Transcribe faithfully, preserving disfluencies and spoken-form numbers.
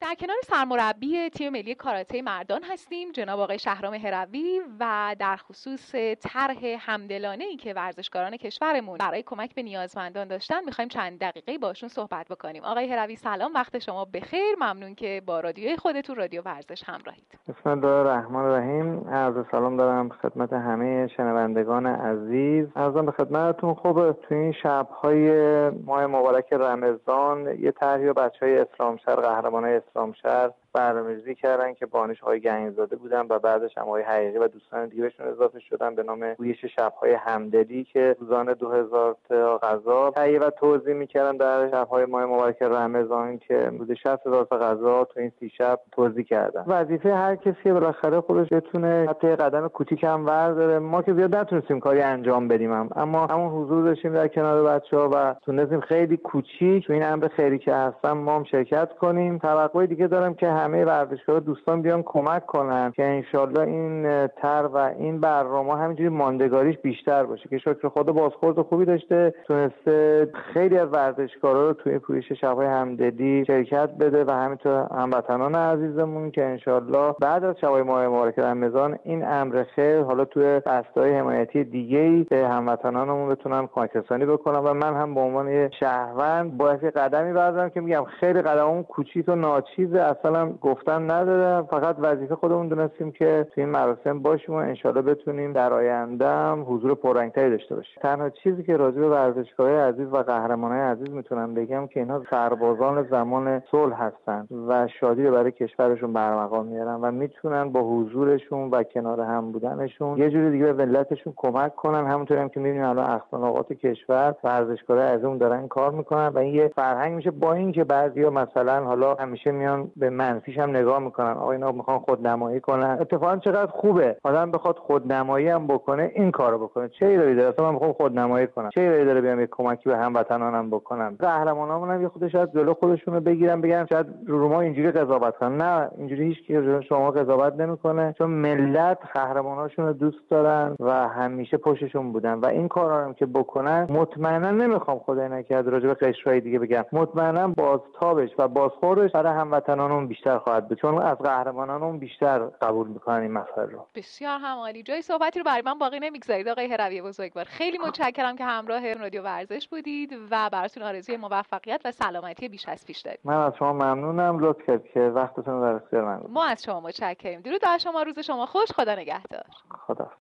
در کنار سرمربی تیم ملی کاراته مردان هستیم جناب آقای شهرام هروی و در خصوص طرح همدلانه‌ای که ورزشکاران کشورمون برای کمک به نیازمندان داشتن می‌خوایم چند دقیقه باشون صحبت بکنیم. آقای هروی سلام، وقت شما بخیر. ممنون که با رادیوی خودتون رادیو ورزش همراهید. بسم الله الرحمن الرحیم. عرض سلام دارم خدمت همه شنوندگان عزیز. عرضم به خدمتتون. خب تو این شب‌های ماه مبارک رمضان یه طرحی بچه‌های اسلامشهر، قهرمانای اسلامشهر برنامه‌ریزی کردن که بانیش آقای گنجزاده بودن و بعدش هم آقای حقیقی و دوستان دیگه بهشون اضافه شدن به نام گویش شب‌های همدلی که روزانه دو هزار تا غذا تهیه و توزیع می‌کردن در شب‌های ماه مبارک رمضان که حدود شصت هزار تا غذا تو این سی شب توزیع کردن. وظیفه هر کسی که بالاخره خودش بتونه حتی قدم کوچیک هم برداره. ما که زیاد نتونستیم کاری انجام بدیم هم. اما همون حضور داشتیم در کنار بچه‌ها و تونستیم خیلی کوچیک تو این امر خیری که هستن ما هم شرکت کنیم. توقعی دیگه دارم که همه ورزشکارا دوستان بیان کمک کنن که انشالله این تر و این برنامه همینجوری ماندگاریش بیشتر باشه که شکر خدا بازخورد خوبی داشته، تونسته خیلی از ورزشکارا رو توی پویش شب‌های همدلی شرکت بده و همینطور هموطنان عزیزمون که انشالله بعد از شب‌های ماه مبارک رمضان این امر خیر حالا توی بسته‌های حمایتی دیگه‌ای به هموطنانمون بتونن کمک رسانی بکنن و من هم به عنوان شهروند باید قدمی بردارم که میگم خیلی قدممون کوچیک و ناچیزه، اصلا گفتن نداره، فقط وظیفه خودمون دونستیم که تو این مراسم باشیم و انشالله بتونیم در آینده هم حضور پررنگ‌تری داشته باشیم. تنها چیزی که راجع به ورزشکارای عزیز و قهرمانای عزیز میتونم بگم که اینها سربازان زمان صلح هستن و شادی رو برای کشورشون برمقام میارن و میتونن با حضورشون و کنار هم بودنشون یه جوری دیگه به ملتشون کمک کنن. همونطوری هم که میبینیم الان اخلاقات کشور ورزشکارای عزیزمون دارن کار میکنن و این یه فرهنگ میشه، با اینکه بعضیا مثلا حالا همیشه میان به منفیش هم نگاه میکنن، آقا اینا میخوان خودنمایی کنن. اتفاقا چقدر خوبه آدم بخواد خودنمایی هم بکنه، این کارو بکنه. چه ایرادی داره؟ اصلا من میخوام خودنمایی کنم، چه ایرادی داره بیام یه کمکی به هموطنانم بکنم؟ قهرمانامون هم یه خود شاید جلو خودشونو بگیرن بگن شاید رو ما اینجوری قضاوت کنن. نه، اینجوری هیچ کی شما قضاوت نمیکنه، چون ملت قهرماناشون رو دوست دارن و همیشه پشتشون بودن و این کارا هم که بکنن مطمئنا نمیخوام خدای نکرده راجع به قشرهای دیگه بگم، مطمئنا بازتابش و بازخوردش برای هموطنانمون بیشتر خواهد بود، چون از قهرمانانمون بیشتر قبول میکنن این مسائل رو. بسیار هم عالی. جای صحبتی رو برای من باقی نمیگذارید آقای هروی بزرگوار. خیلی متشکرم که همراه رادیو ورزش بودید و براتون آرزوی موفقیت و سلامتی بیش از پیش داریم. من از شما ممنونم، لطف کردید که وقتتون رو در اختیار من گذاشتید. ما از شما متشکریم. درود بر شما، روز شما خوش، خدا نگهدار. خدا